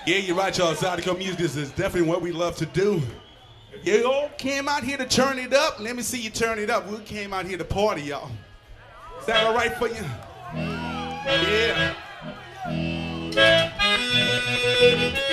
Yeah, you're right, y'all. Zydeco Music is definitely what we love to do. You all came out here to turn it up. Let me see you turn it up. We came out here to party, y'all. Is that all right for you? Yeah.